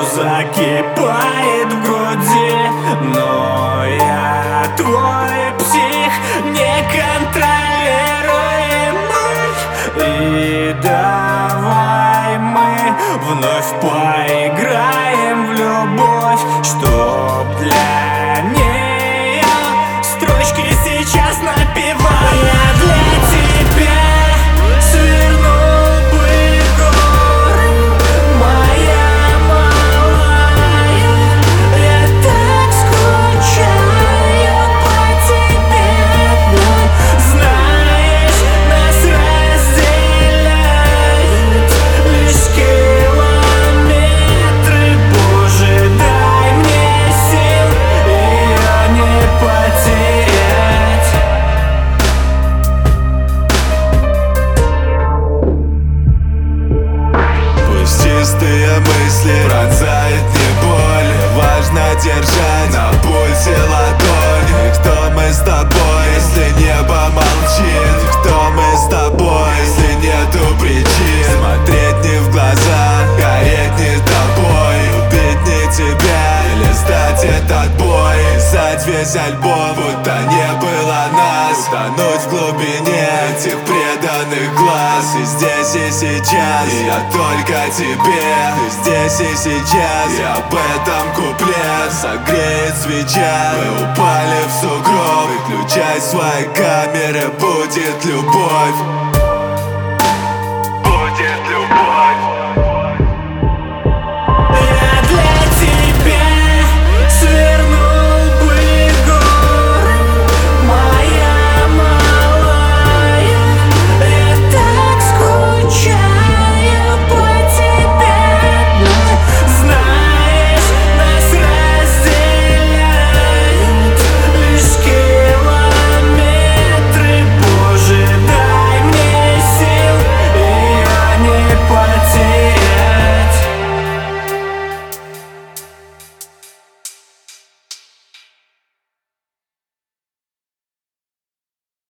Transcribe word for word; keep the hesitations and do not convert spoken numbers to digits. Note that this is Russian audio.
закипает в груди, но я твой псих неконтролируемый. И давай мы вновь поиграем в любовь, чтоб для нее строчки сейчас напеваю. Я для тебя свернул бы горы, моя малая. Я так скучаю по тебе одной. Знаешь, нас разделяют лишь километры. Боже, дай мне сил ее не потерять. Пусть чистые мысли пронзает не боль, важно держать на пульсе ладонь. И кто мы с тобой, если небо молчит? Кто мы с тобой, если нету причин? Смотреть не в глаза, гореть не тобой, убить не тебя или сдать этот бой. Писать весь альбом, будто не было нас, тонуть в глубине этих преданных глаз. И здесь и сейчас, и я только тебе. Ты здесь и сейчас, и об этом куплет согреет свеча. Мы упали в сугроб, выключай свои камеры, будет любовь.